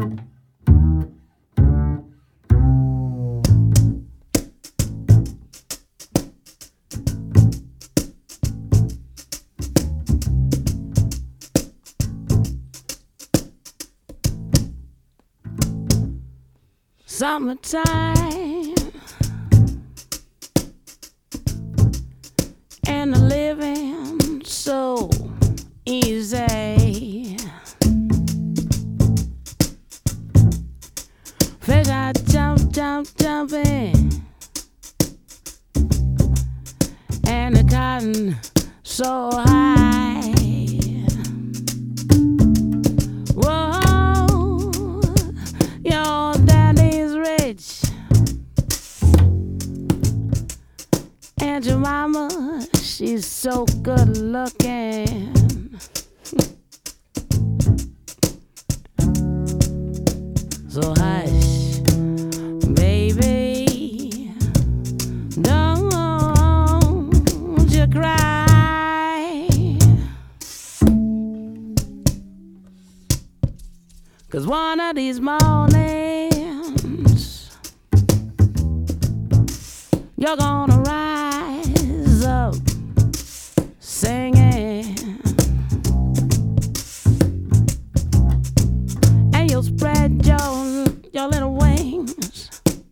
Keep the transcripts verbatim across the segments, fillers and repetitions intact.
Summertime and the living so easy. Fish I jump, jump, jumping, and the cotton so high. Whoa, your daddy's rich, and your mama, she's so good looking. So hush, baby, don't you cry, 'cause one of these mornings you're gonna rise up singing, and you'll spread your your little wings,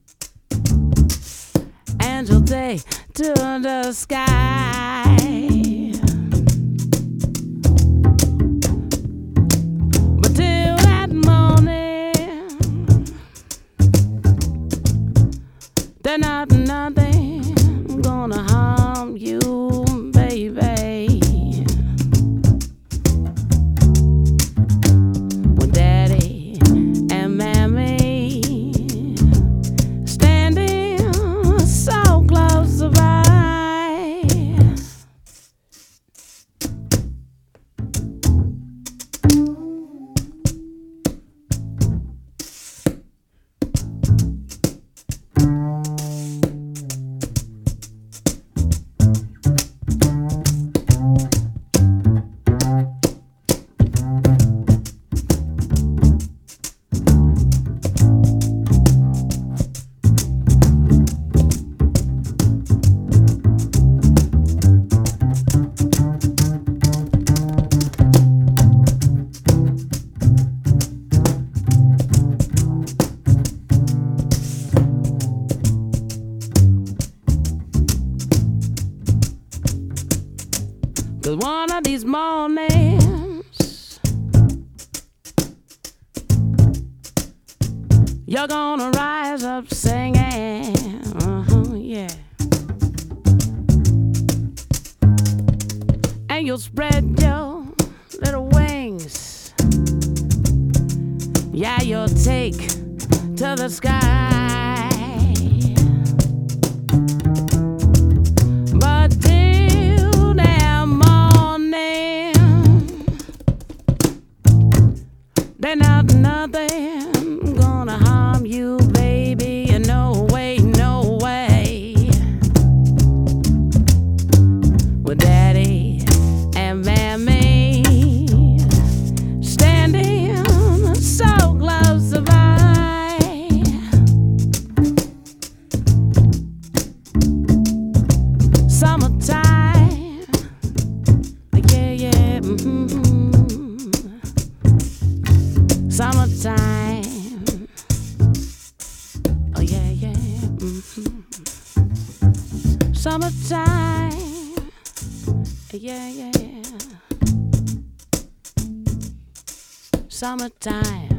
and you'll take to the sky. But till that morning, there's not nothing gonna harm you, baby. With daddy and mammy standing so close by, cause one of these mornings you're gonna rise up singing, uh-huh, yeah. And you'll spread your little wings, yeah, you'll take to the sky. But till that morning, there's not nothing gonna harm you, baby. No way, no way. With daddy and mammy standing so close by. Summertime, yeah, yeah, mm-hmm. Summertime, oh yeah, yeah, mm-hmm. Summertime, yeah, yeah, yeah. Summertime.